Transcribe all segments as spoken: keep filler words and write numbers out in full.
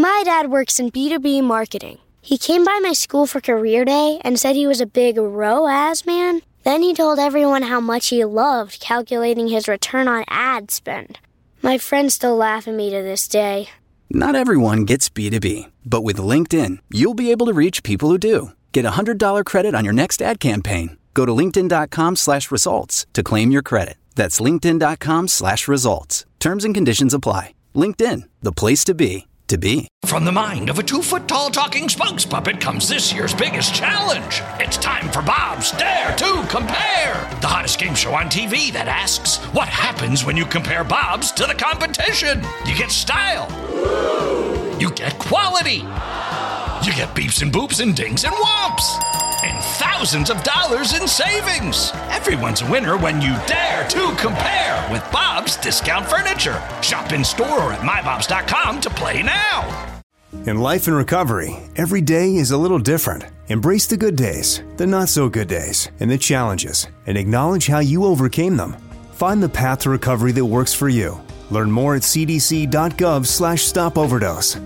My dad works in B two B marketing. He came by my school for career day and said he was a big R O A S man. Then he told everyone how much he loved calculating his return on ad spend. My friends still laugh at me to this day. Not everyone gets B two B, but with LinkedIn, you'll be able to reach people who do. Get a one hundred dollars credit on your next ad campaign. Go to linkedin.com slash results to claim your credit. That's linkedin.com slash results. Terms and conditions apply. LinkedIn, the place to be, to be. From the mind of a two-foot-tall talking spokes puppet comes this year's biggest challenge. It's time for Bob's Dare to Compare, the hottest game show on T V that asks, what happens when you compare Bob's to the competition? You get style. You get quality. You get beeps and boops and dings and whomps. And thousands of dollars in savings. Everyone's a winner when you dare to compare with Bob's Discount Furniture. Shop in store or at my bobs dot com to play now. In life and recovery, every day is a little different. Embrace the good days, the not so good days, and the challenges, and acknowledge how you overcame them. Find the path to recovery that works for you. Learn more at cdc.gov slash stop overdose.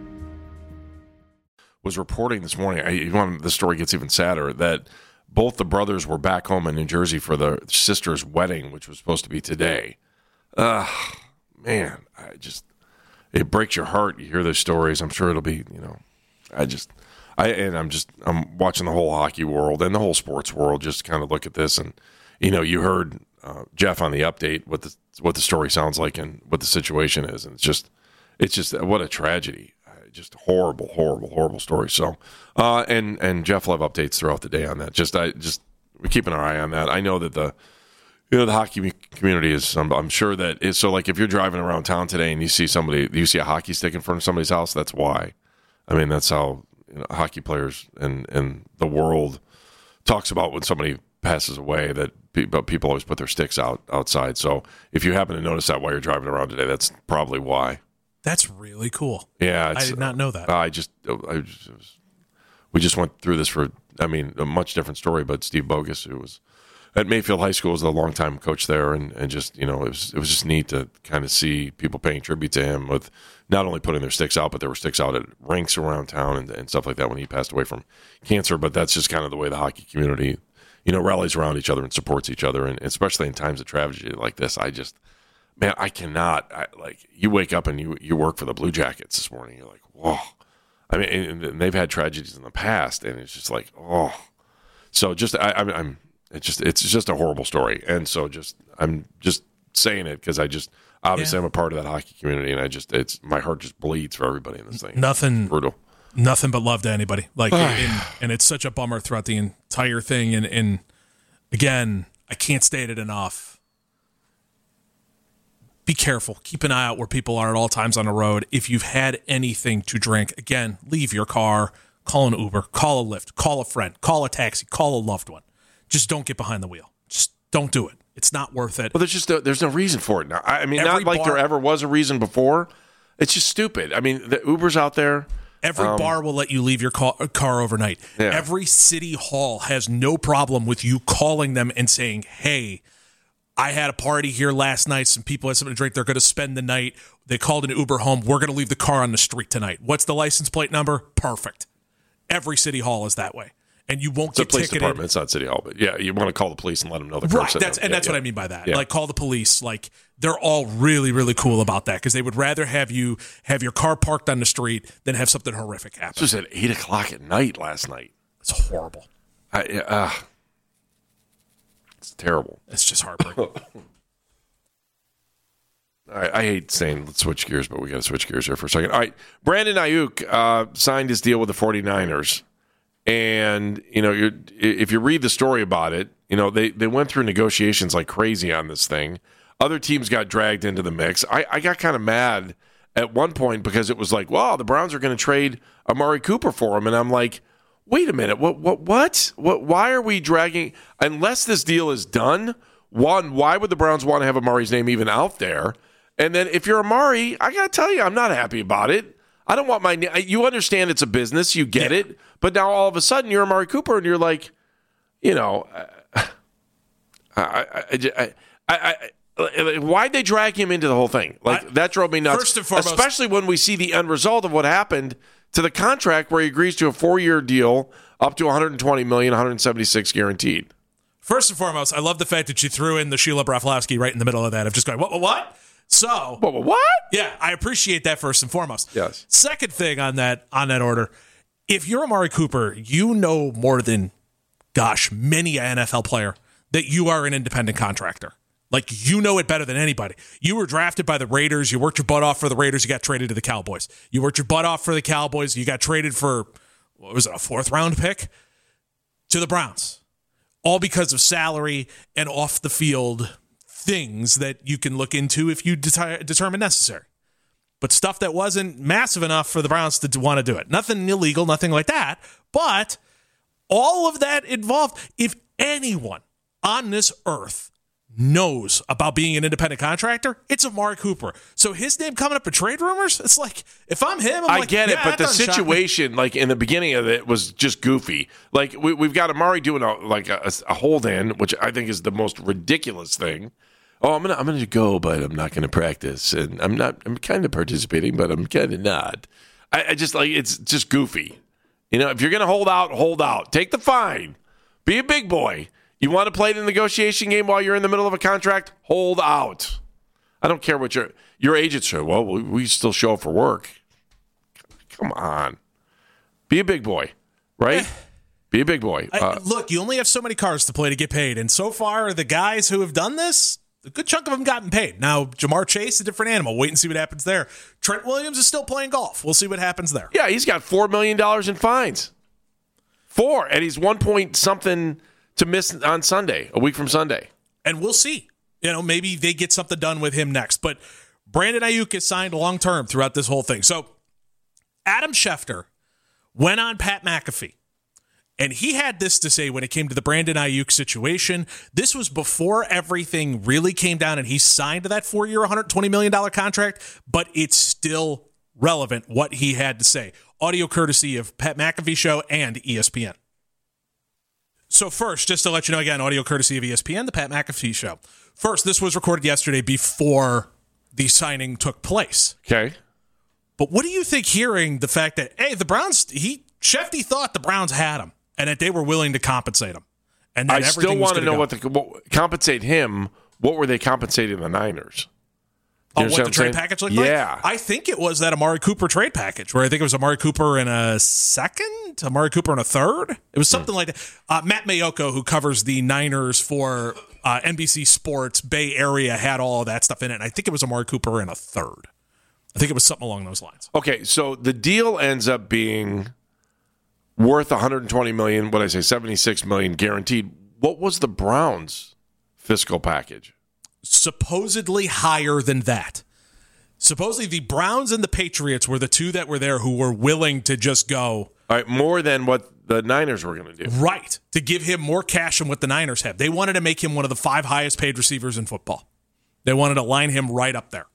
Was reporting this morning, I, one, the story gets even sadder, that both the brothers were back home in New Jersey for their sister's wedding, which was supposed to be today. Uh, man, I just, it breaks your heart. You hear those stories. I'm sure it'll be, you know, I just, I, and I'm just, I'm watching the whole hockey world and the whole sports world just kind of look at this. And, you know, you heard uh, Jeff on the update, what the, what the story sounds like and what the situation is. And it's just, it's just, what a tragedy. Just horrible, horrible, horrible story. So, uh, and and Jeff will have updates throughout the day on that. Just, I just we're keeping our eye on that. I know that the, you know, the hockey community is. I'm, I'm sure that is. So, like, if you're driving around town today and you see somebody, you see a hockey stick in front of somebody's house, that's why. I mean, that's how, you know, hockey players and and the world talks about when somebody passes away. That people, people always put their sticks out outside. So, if you happen to notice that while you're driving around today, that's probably why. That's really cool. Yeah. I did not know that. I just, I just, we just went through this for, I mean, a much different story, but Steve Bogus, who was at Mayfield High School, was a longtime coach there, and, and just, you know, it was it was just neat to kind of see people paying tribute to him with not only putting their sticks out, but there were sticks out at rinks around town and, and stuff like that when he passed away from cancer. But that's just kind of the way the hockey community, you know, rallies around each other and supports each other, and especially in times of tragedy like this, I just, man, I cannot, I, like, you wake up and you, you work for the Blue Jackets this morning. You're like, whoa. I mean, and, and they've had tragedies in the past, and it's just like, oh. So just, I, I'm, I'm, it's just, it's just a horrible story. And so just, I'm just saying it because I just, obviously yeah. I'm a part of that hockey community, and I just, it's, my heart just bleeds for everybody in this thing. Nothing. It's brutal. Nothing but love to anybody. Like, and, and it's such a bummer throughout the entire thing. And, and again, I can't state it enough. Be careful. Keep an eye out where people are at all times on the road. If you've had anything to drink, again, leave your car, call an Uber, call a Lyft, call a friend, call a taxi, call a loved one. Just don't get behind the wheel. Just don't do it. It's not worth it. Well, there's just a, there's no reason for it now. I mean, Every not like bar, there ever was a reason before. It's just stupid. I mean, the Uber's out there. Every um, bar will let you leave your car, car overnight. Yeah. Every city hall has no problem with you calling them and saying, hey, I had a party here last night. Some people had something to drink. They're going to spend the night. They called an Uber home. We're going to leave the car on the street tonight. What's the license plate number? Perfect. Every city hall is that way. And you won't it's get a police ticketed. Department. It's not city hall, but yeah, you want to call the police and let them know the car's right. That's, and yeah, that's yeah. what I mean by that. Yeah. Like, call the police. Like, they're all really, really cool about that because they would rather have you have your car parked on the street than have something horrific happen. This was at eight o'clock at night last night. It's horrible. I, uh, it's terrible. It's just heartbreaking. All right, I hate saying let's switch gears, but we got to switch gears here for a second. All right, Brandon Ayuk uh, signed his deal with the 49ers. And, you know, you're, if you read the story about it, you know, they, they went through negotiations like crazy on this thing. Other teams got dragged into the mix. I, I got kind of mad at one point because it was like, wow, the Browns are going to trade Amari Cooper for him. And I'm like, wait a minute, what, what, what? What? Why are we dragging? Unless this deal is done, one, why would the Browns want to have Amari's name even out there? And then if you're Amari, I got to tell you, I'm not happy about it. I don't want my name. You understand it's a business. You get yeah. it. But now all of a sudden you're Amari Cooper and you're like, you know, I, I, I, I, I, Why'd they drag him into the whole thing? Like I, that drove me nuts. First and foremost, especially when we see the end result of what happened to the contract, where he agrees to a four-year deal up to one hundred twenty million dollars, one hundred seventy-six guaranteed. First and foremost, I love the fact that you threw in the Sheila Broflovsky right in the middle of that. I'm just going, what? What? So, what? What? Yeah, I appreciate that first and foremost. Yes. Second thing on that on that order, if you're Amari Cooper, you know more than, gosh, many an N F L player that you are an independent contractor. Like, you know it better than anybody. You were drafted by the Raiders. You worked your butt off for the Raiders. You got traded to the Cowboys. You worked your butt off for the Cowboys. You got traded for, what was it, a fourth round pick to the Browns. All because of salary and off the field things that you can look into if you de- determine necessary. But stuff that wasn't massive enough for the Browns to, to want to do it. Nothing illegal, nothing like that. But all of that involved, if anyone on this earth knows about being an independent contractor, it's Amari Cooper. So his name coming up in trade rumors, it's like, if I'm him, I'm I like, get yeah, it, but the situation, like in the beginning of it, was just goofy. Like we, we've got Amari doing a like a, a hold in, which I think is the most ridiculous thing. Oh, I'm gonna I'm gonna go, but I'm not gonna practice, and I'm not. I'm kind of participating, but I'm kind of not. I, I just like it's just goofy. You know, if you're gonna hold out, hold out. Take the fine. Be a big boy. You want to play the negotiation game while you're in the middle of a contract? Hold out. I don't care what your your agent said. Well, we, we still show up for work. Come on. Be a big boy, right? Eh. Be a big boy. Uh, I, look, you only have so many cards to play to get paid. And so far, the guys who have done this, a good chunk of them gotten paid. Now, Jamar Chase, a different animal. Wait and see what happens there. Trent Williams is still playing golf. We'll see what happens there. Yeah, he's got four million dollars in fines. Four. And he's one point something to miss on Sunday, a week from Sunday. And we'll see. You know, maybe they get something done with him next. But Brandon Ayuk is signed long-term throughout this whole thing. So Adam Schefter went on Pat McAfee, and he had this to say when it came to the Brandon Ayuk situation. This was before everything really came down and he signed that four-year, one hundred twenty million dollars contract, but it's still relevant what he had to say. Audio courtesy of Pat McAfee Show and E S P N. So first, just to let you know again, audio courtesy of E S P N, the Pat McAfee Show. First, this was recorded yesterday before the signing took place. Okay. But what do you think hearing the fact that, hey, the Browns, he Shefty thought the Browns had him and that they were willing to compensate him. And I still want to know go. what the what, compensate him. What were they compensating the Niners? Oh, what, what the trade saying? package looked like? Yeah. I think it was that Amari Cooper trade package where I think it was Amari Cooper in a second, Amari Cooper in a third. It was something mm. like that. Uh, Matt Mayoko, who covers the Niners for uh, N B C Sports Bay Area, had all of that stuff in it. And I think it was Amari Cooper in a third. I think it was something along those lines. Okay, so the deal ends up being worth one hundred twenty million dollars, what did I say, seventy-six million dollars guaranteed. What was the Browns' fiscal package? Supposedly higher than that. Supposedly the Browns and the Patriots were the two that were there who were willing to just go. All right, more than what the Niners were going to do. Right, to give him more cash than what the Niners have. They wanted to make him one of the five highest paid receivers in football. They wanted to line him right up there.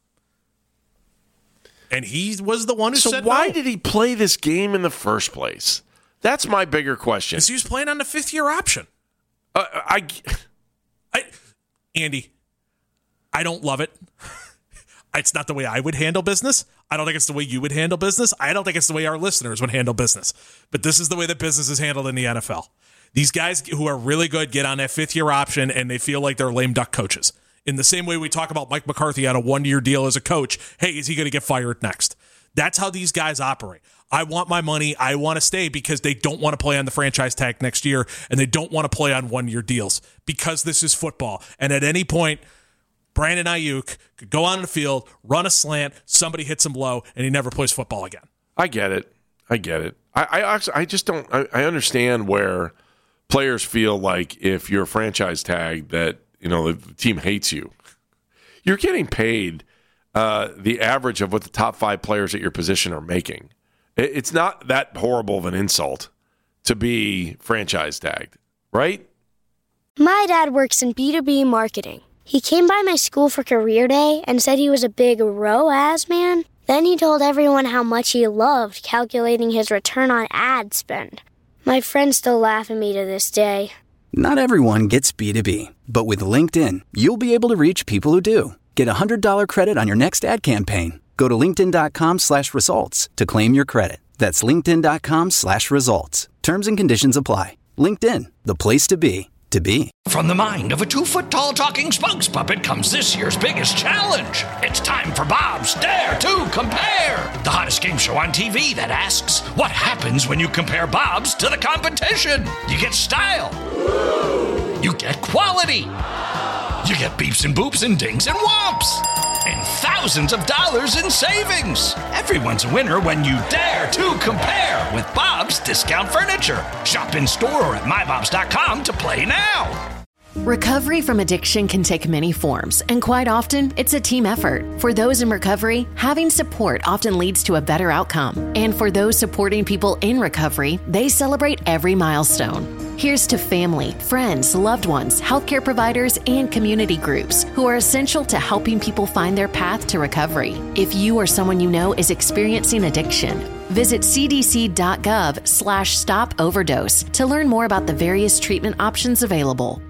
And he was the one who so said So why no. did he play this game in the first place? That's my bigger question. Because he was playing on the fifth-year option. Uh, I, I, Andy, I don't love it. It's not the way I would handle business. I don't think it's the way you would handle business. I don't think it's the way our listeners would handle business. But this is the way that business is handled in the N F L. These guys who are really good get on that fifth-year option, and they feel like they're lame duck coaches. In the same way we talk about Mike McCarthy on a one-year deal as a coach, hey, is he going to get fired next? That's how these guys operate. I want my money. I want to stay because they don't want to play on the franchise tag next year, and they don't want to play on one-year deals because this is football. And at any point, Brandon Ayuk could go on the field, run a slant, somebody hits him low, and he never plays football again. I get it. I get it. I I, actually, I just don't I, I understand where players feel like if you're a franchise tag that, you know, the team hates you. You're getting paid uh, the average of what the top five players at your position are making. It's not that horrible of an insult to be franchise tagged, right? My dad works in B two B marketing. He came by my school for career day and said he was a big R O A S man. Then he told everyone how much he loved calculating his return on ad spend. My friends still laugh at me to this day. Not everyone gets B two B, but with LinkedIn, you'll be able to reach people who do. Get a one hundred dollars credit on your next ad campaign. Go to linkedin.com slash results to claim your credit. That's linkedin.com slash results. Terms and conditions apply. LinkedIn, the place to be, to be. From the mind of a two-foot-tall talking spokes puppet comes this year's biggest challenge. It's time for Bob's Dare to Compare, the hottest game show on T V that asks, what happens when you compare Bob's to the competition? You get style. You get quality. You get beeps and boops and dings and whomps. And thousands of dollars in savings. Everyone's a winner when you dare to compare with Bob's Discount Furniture. Shop in store or at my bobs dot com to play now. Recovery from addiction can take many forms, and quite often, it's a team effort. For those in recovery, having support often leads to a better outcome. And for those supporting people in recovery, they celebrate every milestone. Here's to family, friends, loved ones, healthcare providers, and community groups who are essential to helping people find their path to recovery. If you or someone you know is experiencing addiction, visit cdc.gov slash stop overdose to learn more about the various treatment options available.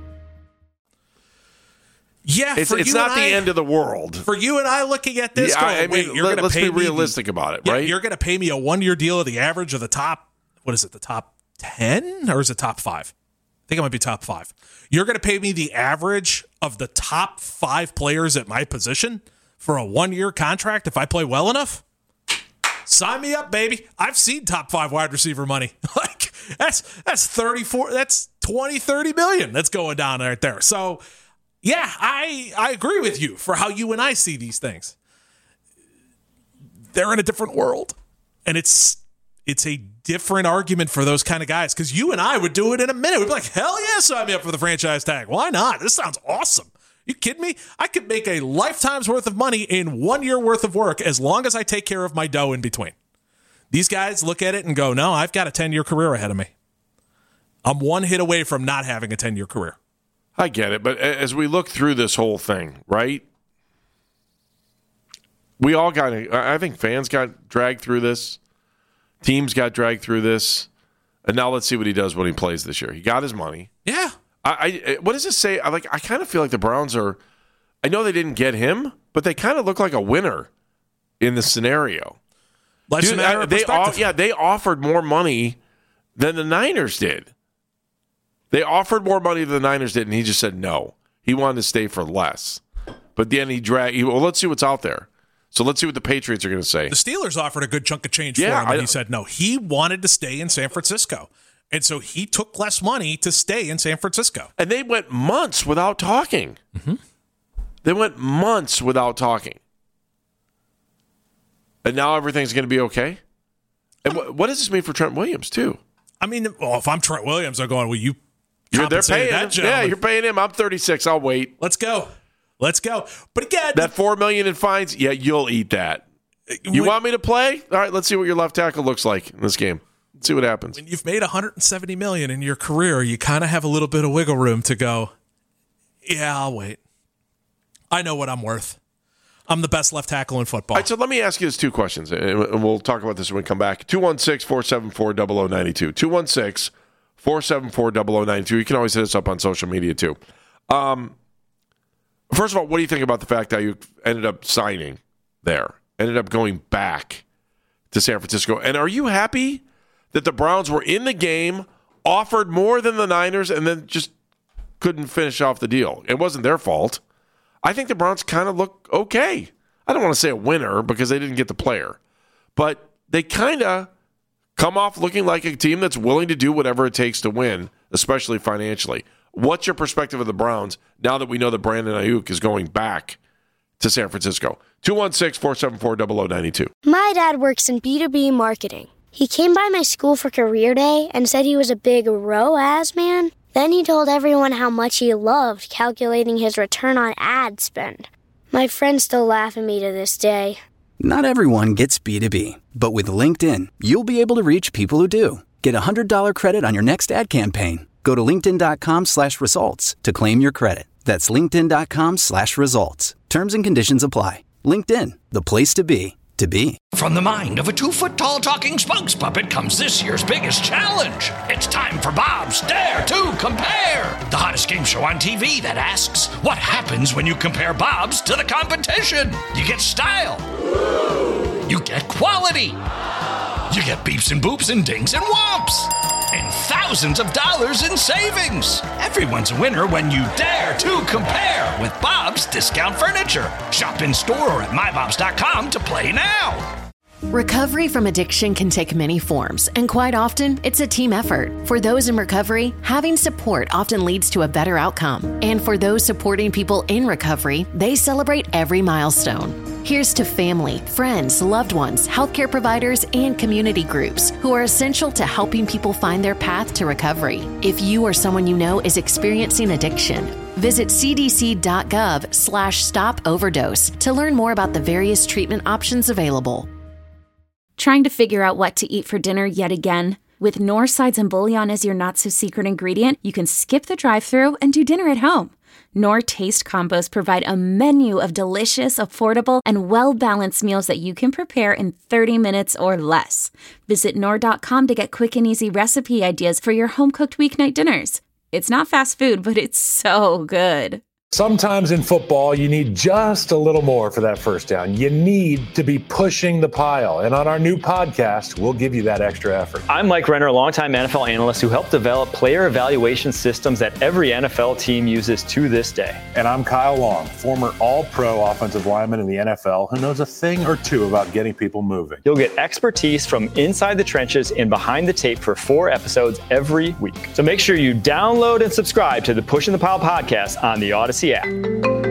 Yeah, it's, for it's you not and the I, end of the world. For you and I looking at this, yeah, going, I mean, wait, you're let, going let's to pay be realistic the, about it, yeah, right? You're going to pay me a one-year deal of the average of the top, what is it, the top ten? Or is it top five? I think it might be top five. You're going to pay me the average of the top five players at my position for a one-year contract if I play well enough? Sign me up, baby. I've seen top five wide receiver money. Like, that's that's thirty-four, that's twenty, thirty million that's going down right there. So, yeah, I I agree with you for how you and I see these things. They're in a different world, and it's it's a different argument for those kind of guys, because you and I would do it in a minute. We'd be like, hell yeah, sign me up for the franchise tag. Why not? This sounds awesome. You kidding me? I could make a lifetime's worth of money in one year worth of work as long as I take care of my dough in between. These guys look at it and go, no, I've got a ten-year career ahead of me. I'm one hit away from not having a ten-year career. I get it, but as we look through this whole thing, right? We all got, I think fans got dragged through this. Teams got dragged through this. And now let's see what he does when he plays this year. He got his money. Yeah. I, I what does it say? I like. I kind of feel like the Browns are, I know they didn't get him, but they kind of look like a winner in the scenario. Life's Dude, a matter I, of they perspective. off, yeah, they offered more money than the Niners did. They offered more money than the Niners did, and he just said no. He wanted to stay for less. But then he dragged, he, well, let's see what's out there. So let's see what the Patriots are going to say. The Steelers offered a good chunk of change Yeah, for him, and I- he said no. He wanted to stay in San Francisco. And so he took less money to stay in San Francisco. And they went months without talking. Mm-hmm. They went months without talking. And now everything's going to be okay? And what, what does this mean for Trent Williams, too? I mean, well, if I'm Trent Williams, I'm going, well, you You're, they're compensated paying that him. gentleman. Yeah, you're paying him. I'm thirty-six. I'll wait. Let's go. Let's go. But again, That four million dollars in fines, yeah, you'll eat that. You when, want me to play? All right, let's see what your left tackle looks like in this game. Let's see what happens. when you've made one hundred seventy million dollars in your career, you kind of have a little bit of wiggle room to go, yeah, I'll wait. I know what I'm worth. I'm the best left tackle in football. All right, so let me ask you this two questions, and we'll talk about this when we come back. two one six, four seven four, zero zero nine two. two one six, four seven four, zero zero nine two. You can always hit us up on social media, too. Um, first of all, what do you think about the fact that you ended up signing there, ended up going back to San Francisco? And are you happy that the Browns were in the game, offered more than the Niners, and then just couldn't finish off the deal? It wasn't their fault. I think the Browns kind of look okay. I don't want to say a winner because they didn't get the player, but they kind of come off looking like a team that's willing to do whatever it takes to win, especially financially. What's your perspective of the Browns now that we know that Brandon Ayuk is going back to San Francisco? two one six, four seven four, zero zero nine two. My dad works in B two B marketing. He came by my school for career day and said he was a big R O A S man. Then he told everyone how much he loved calculating his return on ad spend. My friends still laugh at me to this day. Not everyone gets B two B, but with LinkedIn, you'll be able to reach people who do. Get a one hundred dollars credit on your next ad campaign. Go to linkedin.com slash results to claim your credit. That's linkedin.com slash results. Terms and conditions apply. LinkedIn, the place to be, to be. From the mind of a two-foot-tall talking spokes puppet comes this year's biggest challenge. It's time for Bob's Dare to Compare, the hottest game show on T V that asks, what happens when you compare Bob's to the competition? You get style. You get quality. You get beeps and boops and dings and whomps. And thousands of dollars in savings. Everyone's a winner when you dare to compare with Bob's Discount Furniture. Shop in store or at my bobs dot com to play now. Recovery from addiction can take many forms, and quite often, it's a team effort. For those in recovery, having support often leads to a better outcome. And for those supporting people in recovery, they celebrate every milestone. Here's to family, friends, loved ones, healthcare providers, and community groups who are essential to helping people find their path to recovery. If you or someone you know is experiencing addiction, visit c d c dot gov slash stop overdose to learn more about the various treatment options available. Trying to figure out what to eat for dinner yet again? With Knorr sides and bouillon as your not-so-secret ingredient, you can skip the drive-thru and do dinner at home. Knorr Taste Combos provide a menu of delicious, affordable, and well-balanced meals that you can prepare in thirty minutes or less. Visit Knorr dot com to get quick and easy recipe ideas for your home-cooked weeknight dinners. It's not fast food, but it's so good. Sometimes in football, you need just a little more for that first down. You need to be pushing the pile. And on our new podcast, we'll give you that extra effort. I'm Mike Renner, a longtime N F L analyst who helped develop player evaluation systems that every N F L team uses to this day. And I'm Kyle Long, former all-pro offensive lineman in the N F L who knows a thing or two about getting people moving. You'll get expertise from inside the trenches and behind the tape for four episodes every week. So make sure you download and subscribe to the Pushing the Pile podcast on the Odyssey app.